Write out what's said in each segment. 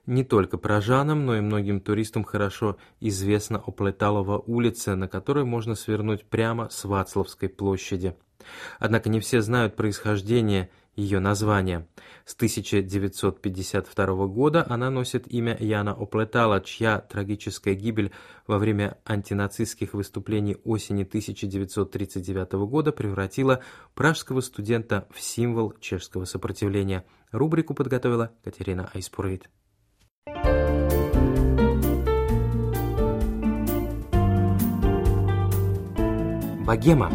Не только прожанам, но и многим туристам хорошо известна Оплеталова улица, на которой можно свернуть прямо с Вацлавской площади. Однако не все знают происхождение ее названия. С 1952 года она носит имя Яна Оплетала, чья трагическая гибель во время антинацистских выступлений осени 1939 года превратила пражского студента в символ чешского сопротивления. Рубрику подготовила Катерина Айспурит. Богема.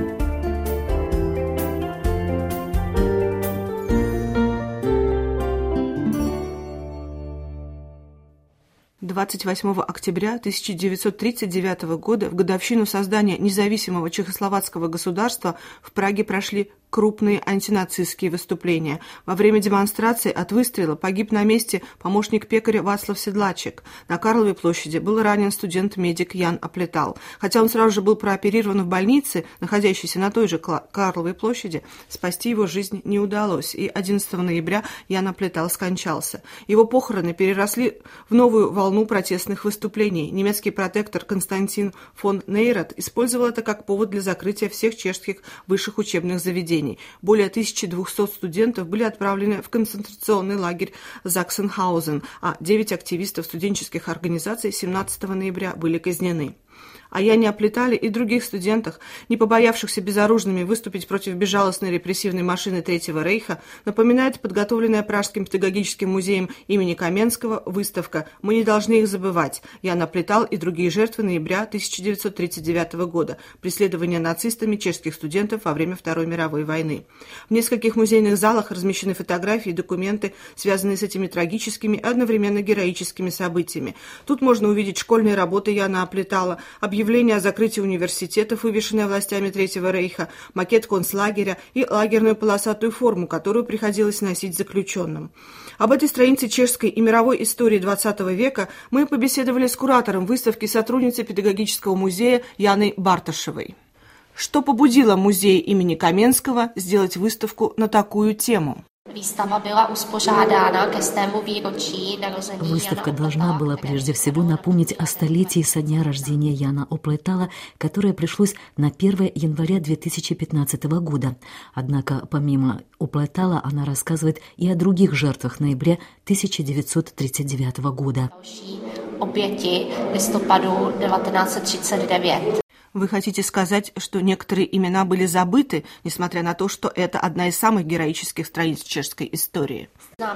28 октября 1939 года, в годовщину создания независимого чехословацкого государства, в Праге прошли крупные антинацистские выступления. Во время демонстрации от выстрела погиб на месте помощник пекаря Вацлав Седлачек. На Карловой площади был ранен студент-медик Ян Оплетал. Хотя он сразу же был прооперирован в больнице, находящейся на той же Карловой площади, спасти его жизнь не удалось, и 11 ноября Ян Оплетал скончался. Его похороны переросли в новую волну протестных выступлений. Немецкий протектор Константин фон Нейрат использовал это как повод для закрытия всех чешских высших учебных заведений. Более 1200 студентов были отправлены в концентрационный лагерь Заксенхаузен, а 9 активистов студенческих организаций 17 ноября были казнены. О Яне Оплетале и других студентах, не побоявшихся безоружными выступить против безжалостной репрессивной машины Третьего рейха, напоминает подготовленная Пражским педагогическим музеем имени Каменского выставка «Мы не должны их забывать. Ян Оплетал и другие жертвы ноября 1939 года. Преследования нацистами чешских студентов во время Второй мировой войны». В нескольких музейных залах размещены фотографии и документы, связанные с этими трагическими и одновременно героическими событиями. Тут можно увидеть школьные работы Яна Оплетала, объявление о закрытии университетов, вывешенное властями Третьего рейха, макет концлагеря и лагерную полосатую форму, которую приходилось носить заключенным. Об этой странице чешской и мировой истории XX века мы побеседовали с куратором выставки, сотрудницей педагогического музея Яной Барташевой. Что побудило музей имени Каменского сделать выставку на такую тему? Выставка должна была прежде всего напомнить о столетии со дня рождения Яна Оплетала, которое пришлось на 1 января 2015 года. Однако помимо Оплетала она рассказывает и о других жертвах ноября 1939 года. Вы хотите сказать, что некоторые имена были забыты, несмотря на то, что это одна из самых героических страниц чешской истории? Да,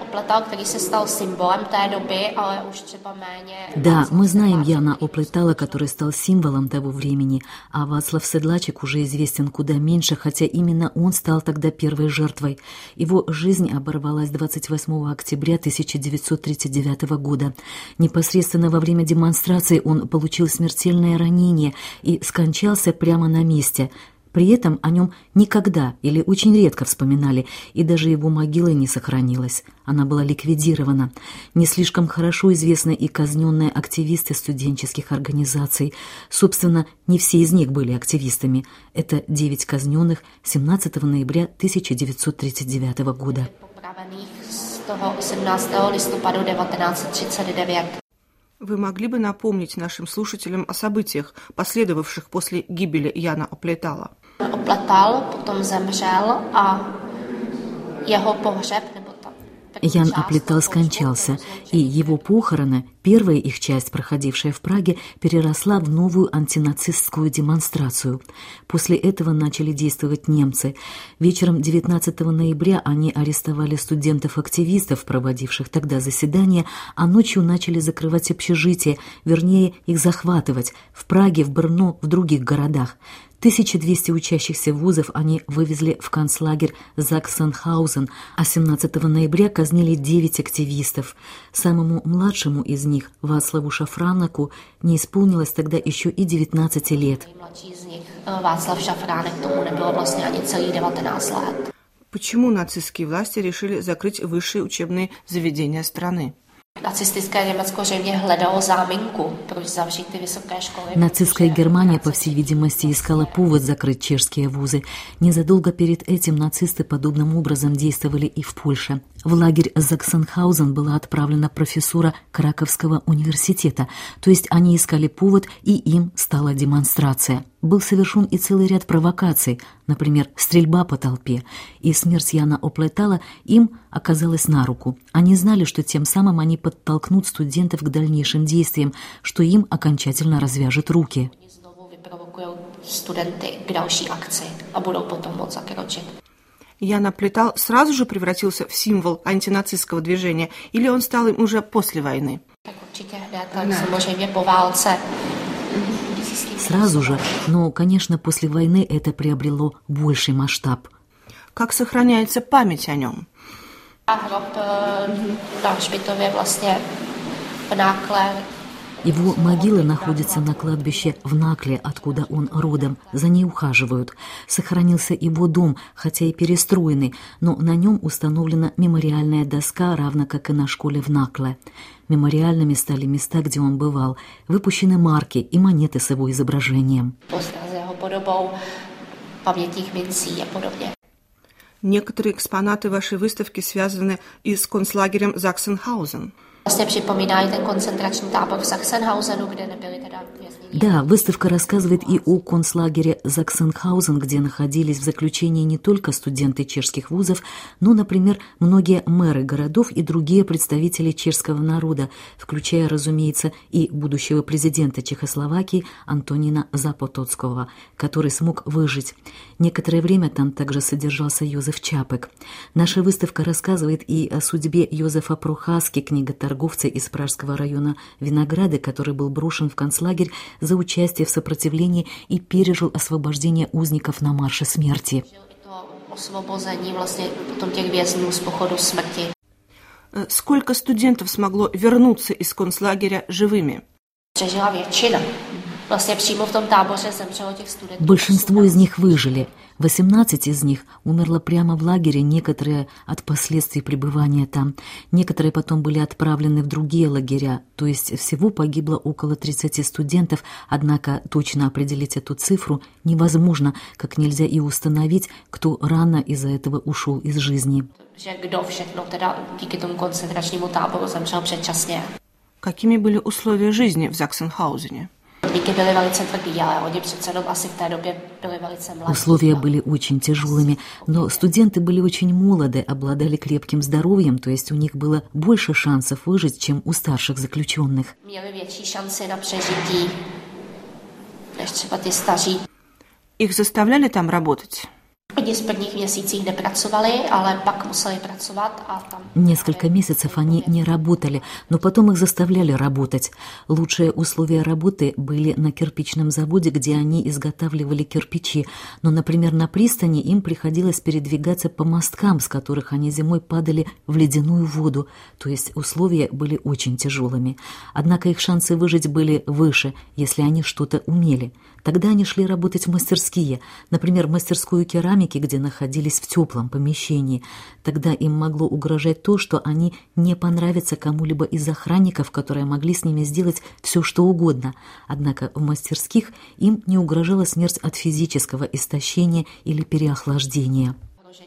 мы знаем Яна Оплетала, который стал символом того времени, а Вацлав Седлачек уже известен куда меньше, хотя именно он стал тогда первой жертвой. Его жизнь оборвалась 28 октября 1939 года. Непосредственно во время демонстрации он получил смертельное ранение и скончался прямо на месте. При этом о нем никогда или очень редко вспоминали, и даже его могила не сохранилась. Она была ликвидирована. Не слишком хорошо известны и казненные активисты студенческих организаций. Собственно, не все из них были активистами. Это 9 казненных 17 ноября 1939 года. Вы могли бы напомнить нашим слушателям о событиях, последовавших после гибели Яна Оплетала? Оплетал, потом земřel, а его погреб Ян Оплетал скончался, и его похороны, первая их часть, проходившая в Праге, переросла в новую антинацистскую демонстрацию. После этого начали действовать немцы. Вечером 19 ноября они арестовали студентов-активистов, проводивших тогда заседания, а ночью начали закрывать общежития, вернее, их захватывать в Праге, в Брно, в других городах. 1200 учащихся вузов они вывезли в концлагерь Заксенхаузен, а 17 ноября казнили 9 активистов. Самому младшему из них, Вацлаву Шафранаку, не исполнилось тогда еще и 19 лет. Почему нацистские власти решили закрыть высшие учебные заведения страны? Нацистская Германия, по всей видимости, искала повод закрыть чешские вузы. Незадолго перед этим нацисты подобным образом действовали и в Польше. В лагерь Заксенхаузен была отправлена профессура Краковского университета, то есть они искали повод, и им стала демонстрация. Был совершен и целый ряд провокаций, например, стрельба по толпе, и смерть Яна Оплетала им оказалась на руку. Они знали, что тем самым они подтолкнут студентов к дальнейшим действиям, что им окончательно развяжет руки. Ян Оплетал сразу же превратился в символ антинацистского движения, или он стал им уже после войны? Сразу же, но, конечно, после войны это приобрело больший масштаб. Как сохраняется память о нем? Его могила находится на кладбище в Накле, откуда он родом. За ней ухаживают. Сохранился его дом, хотя и перестроенный, но на нем установлена мемориальная доска, равно как и на школе в Накле. Мемориальными стали места, где он бывал. Выпущены марки и монеты с его изображением. Некоторые экспонаты вашей выставки связаны и с концлагерем Заксенхаузен. Да, выставка рассказывает и о концлагере Заксенхаузен, где находились в заключении не только студенты чешских вузов, но, например, многие мэры городов и другие представители чешского народа, включая, разумеется, и будущего президента Чехословакии Антонина Запотоцкого, который смог выжить. Некоторое время там также содержался Йозеф Чапек. Наша выставка рассказывает и о судьбе Йозефа Прохаски, книготорговца из пражского района Винограды, который был брошен в концлагерь за участие в сопротивлении и пережил освобождение узников на марше смерти. Сколько студентов смогло вернуться из концлагеря живыми? Большинство из них выжили. 18 из них умерло прямо в лагере, некоторые от последствий пребывания там. Некоторые потом были отправлены в другие лагеря, то есть всего погибло около 30 студентов, однако точно определить эту цифру невозможно, как нельзя и установить, кто рано из-за этого ушел из жизни. Какими были условия жизни в Заксенхаузене? Условия были очень тяжелыми, но студенты были очень молоды, обладали крепким здоровьем, то есть у них было больше шансов выжить, чем у старших заключенных. Их заставляли там работать? Несколько месяцев они не работали, но потом их заставляли работать. Лучшие условия работы были на кирпичном заводе, где они изготавливали кирпичи. Но, например, на пристани им приходилось передвигаться по мосткам, с которых они зимой падали в ледяную воду. То есть условия были очень тяжелыми. Однако их шансы выжить были выше, если они что-то умели. Тогда они шли работать в мастерские, например, в мастерскую керамики, где находились в теплом помещении. Тогда им могло угрожать то, что они не понравятся кому-либо из охранников, которые могли с ними сделать все, что угодно. Однако в мастерских им не угрожала смерть от физического истощения или переохлаждения.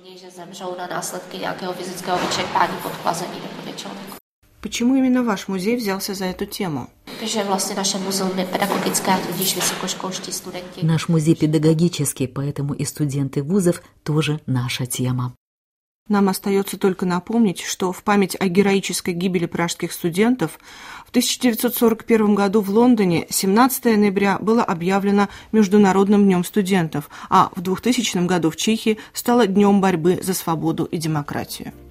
Почему именно ваш музей взялся за эту тему? Наш музей педагогический, поэтому и студенты вузов тоже наша тема. Нам остается только напомнить, что в память о героической гибели пражских студентов в 1941 году в Лондоне 17 ноября было объявлено Международным днем студентов, а в 2000 году в Чехии стало Днем борьбы за свободу и демократию.